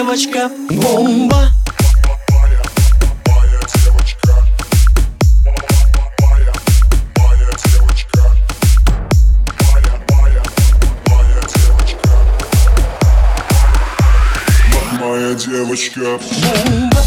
девочка бомба. Моя девочка Бомба.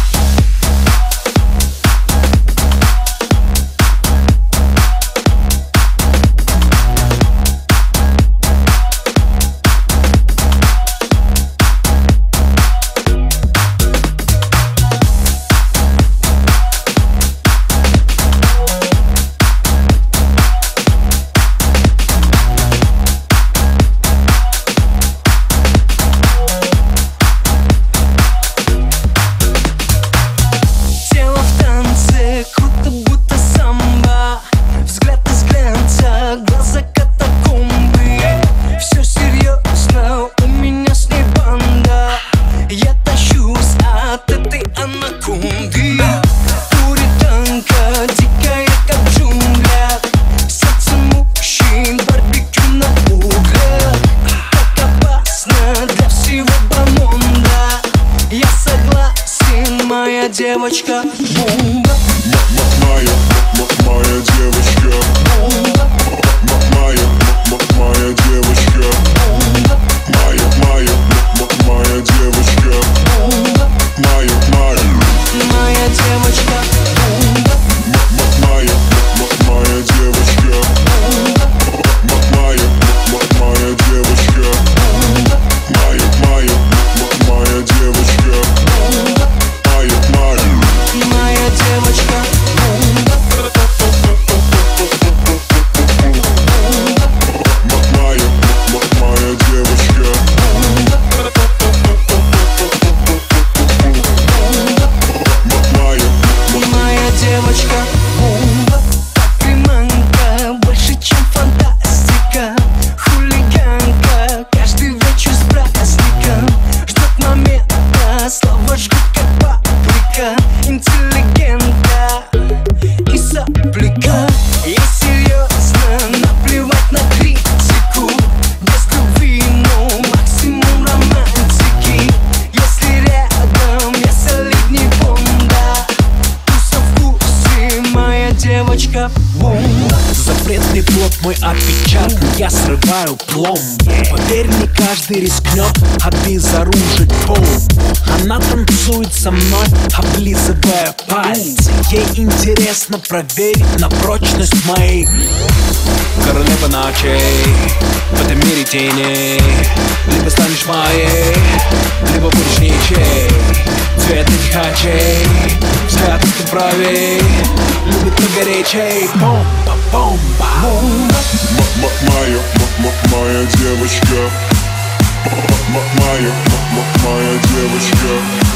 Моя девочка бомба. Моя девочка бомба. Моя девочка бомба. Моя девочка бомба. Моя девочка бомба. Моя девочка бомба. Моя девочка бомба. Моя девочка бомба. Моя девочка бомба. Моя девочка Моя девочка бомба. Приманка больше, чем фантастика. Хулиганка каждый вечер с праздником. Ждет момента, слова жгут как паприка. Интеллигента и сопляка. Я серьезно, наплевать на критику. Без любви, но максимум романтики. Если рядом, я солидней Бонда. Туса в вкусе, моя девочка бомба. Запретный плод мой отпечатан, я срываю пломб. Поверь, не каждый рискнет обезоружить пол. Она танцует со мной, облизывая пальцы. Ей интересно проверить на прочность моей. Королева ночей, в этом мире теней. Либо станешь моей, либо будешь ничей. Цвет этих очей, взгляд из бровей. Любит погорячей, бомба, бомба. Моя девочка Моя девочка